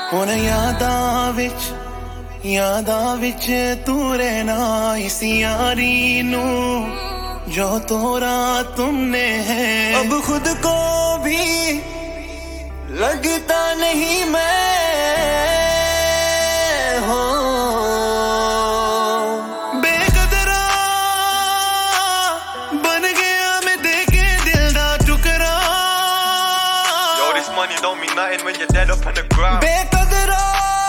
ਹੁਣ यादा विच तू रहना इस यारी नू जो तोरा तुमने है अब खुद को भी लगता नहीं मैं हो बेकदरा बन गया मैं देके दिल दा टुकड़ा Yo, this money don't mean nothing when you're dead up on the ground बेकदरा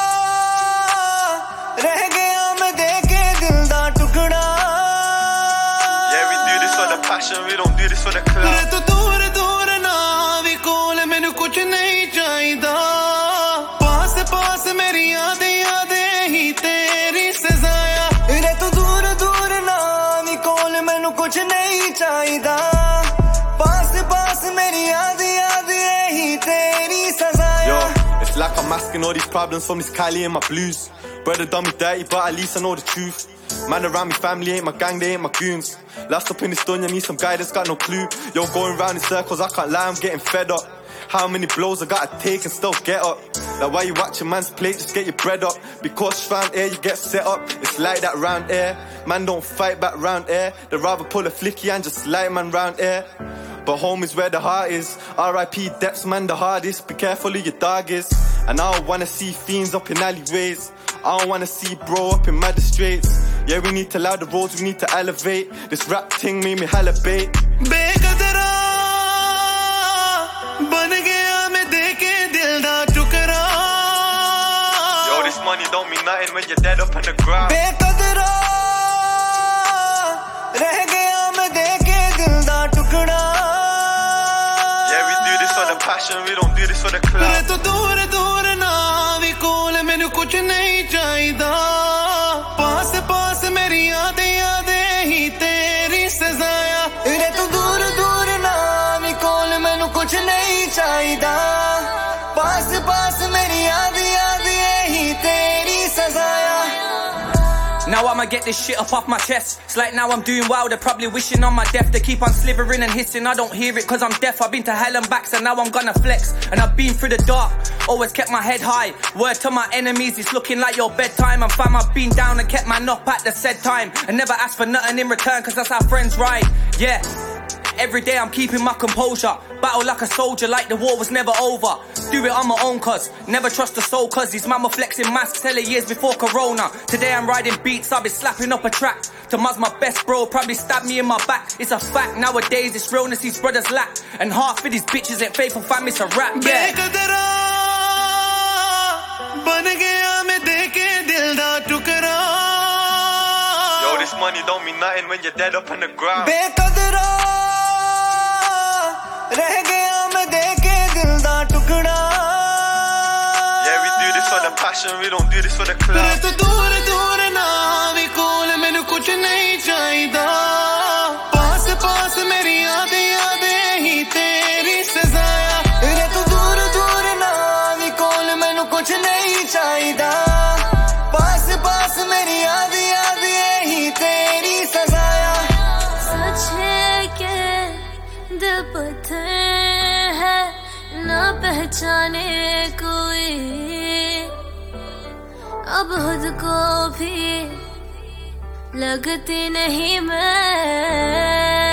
रह गया मैं देके दिल दा टुकड़ा Yeah, we do this for the passion, we don't do this for the clout रे तू दूर दूर ना भी कोल मैनू कुछ नहीं चाहिदा पास पास मेरी यादें ही तेरी सजाया रे तू दूर दूर ना भी कोल मैनू कुछ नहीं चाहिदा पास पास मेरी यादें ही तेरी सजाया Yo, it's like I'm masking all these problems from this Kylie and my blues Brother done me dirty, but at least I know the truth. Man around me, family ain't my gang, they ain't my goons. Last up in this dunya, need some guidance, got no clue. Yo, going round in circles, I can't lie, I'm getting fed up. How many blows I gotta take and still get up? Like why you watching man's plate, just get your bread up. Because round here, you get set up. It's like that round here. Man don't fight back round here. They'd rather pull a flicky and just light man round here. But home is where the heart is. R.I.P. Depths, man, the hardest. Be careful who your dog is. And I don't wanna see fiends up in alleyways. I don't wanna see bro up in magistrates. Yeah, we need to allow the roads, we need to elevate. This rap thing made me hella bait. बेकदरा बन गया मैं देके दिल दा टुकड़ा Yo, this money don't mean nothing when you're dead up on the ground. बेकदरा रह गया मैं देके दिल दा टुकड़ा Yeah, we do this for the passion, we don't do this for the clout. रे तू दूर दूर ना भी कोल मैनू कुछ नहीं चाहिदा पास पास मेरी यादें ही तेरी सजाया रे तू दूर दूर ना भी कोल मैनू कुछ नहीं चाहिदा पास पास मेरी यादें ही तेरी सजाया Now I'ma get this shit up off my chest. It's like now I'm doing well, they're probably wishing on my death. They keep on slithering and hissing, I don't hear it cause I'm deaf. I've been to hell and back, so now I'm gonna flex. And I've been through the dark, always kept my head high. Word to my enemies, it's looking like your bedtime. And fam, I've been down and kept my knock at the said time. And never asked for nothing in return cause that's how friends ride. Yeah. Every day I'm keeping my composure. Battle like a soldier, like the war was never over. Do it on my own cuz, never trust a soul cuz these man were flexing masks hella years before corona. Today I'm riding beats, I'll be slapping up a track. Tomorrow's my best bro, probably stab me in my back. It's a fact, nowadays it's realness these brothers lack. And half of these bitches ain't faithful fam, it's a rap, yeah. बेकदरा बन गया मैं देके दिल दा टुकड़ा Yo, this money don't mean nothing when you're dead up on the ground. बेकदरा रह गया मैं देके दिल दा टुकड़ा Yeah, we do this for the passion, we don't do this for the रे clout. तू दूर दूर ना भी कोल मैनू कुछ नहीं चाहिदा पास पास मेरी यादें ही तेरी सजाया रे तू दूर दूर ना भी कोल मैनू कुछ नहीं चाहिदा पास पास मेरी यादें ही तेरी सजाया सच है के दिल पत्थर है ना पहचाने कोई अब खुद को भी लगती नहीं मैं